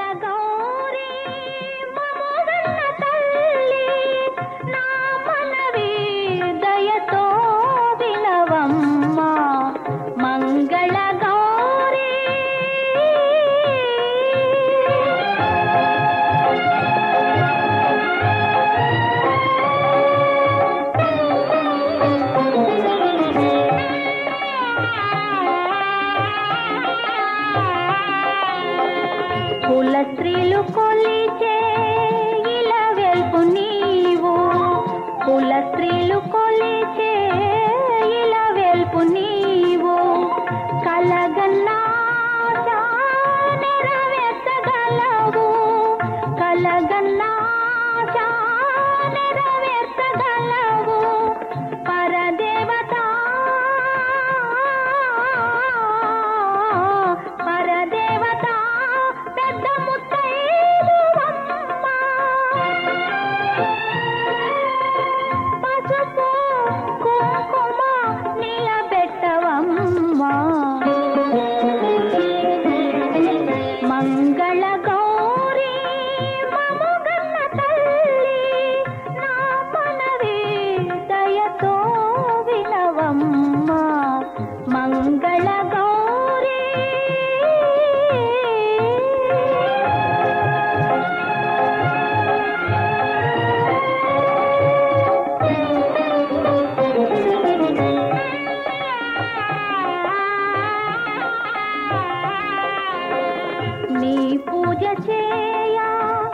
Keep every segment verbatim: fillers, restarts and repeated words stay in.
గౌరీ మముగన్న తల్లి నా మనవి దయతో వినవమ్మ మంగళ గౌరీ కుల స్త్రీలు కొలిచే ఇలా వెల్పు నీవు కుల స్త్రీలు కొలిచే ఇలా వెల్పు నీవు కలగన్నా నెరవేర్చగలవు కలగన్నా నెరవేర్చగలవు పరదేవత పరదేవత పెద్ద ముత్తైదువమ్మ పసుపు కుంకుమ నిలబెట్టవమ్మ మంగళ గౌరీ మముగన్న తల్లి నా మనవి దయతో వినవమ్మ మంగళ గౌరీ నీ పూజ చేయా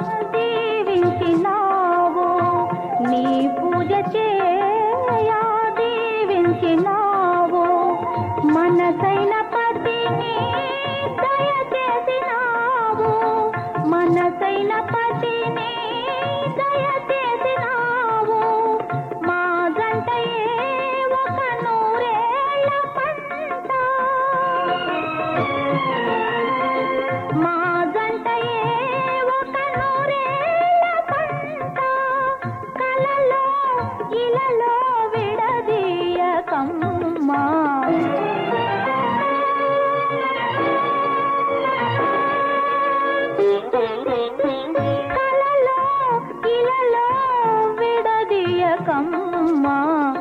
దీవించినావు నీ పూజ చేయా దీవించినావు మనసైన పతిని దయచేసినావు మనసైన పతిని దయచేసినావు మా జంటయే ఒక నూరేళ్ల పంట మా జంటయే ఒక నూరేళ్ల పంట కలలో ఇలలో విడదీయకమ్మా కలలో ఇలలో విడదీయకమ్మా